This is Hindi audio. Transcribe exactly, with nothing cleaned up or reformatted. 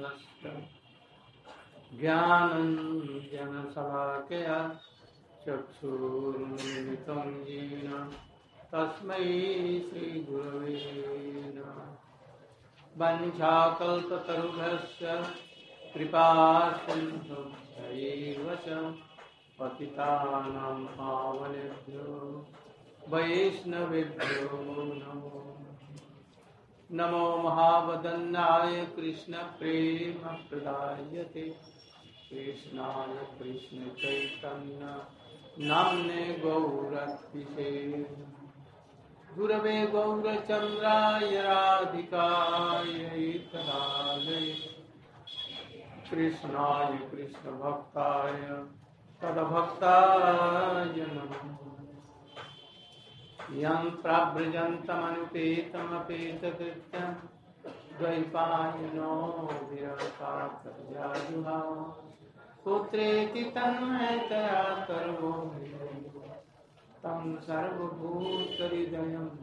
ज्ञानञ्जनशलाकया चक्षुरुन्मिलितं येन तस्मै श्रीगुरवे नमः। वञ्चाकल्पतरुभ्यश्च कृपासिन्धुभ्यैव च पतितानां पावनेभ्यो वैष्णवेभ्यो नमो नमो महावदन्नाय कृष्णप्रेमप्रदायते कृष्णाय कृष्णचैतन्य नाम्ने गौरतिसे गुरवे गौरचन्द्राय राधिकायै तदालये कृष्णाय कृष्णभक्ताय तद्भक्ताय नमः। यं प्रव्रजन्तमनुपेतमपेतकृत्यं द्वैपायनो विरतात्तजाजुहाव पुत्रेति तन्मयतया सर्वो तं सर्वभूतहृदयं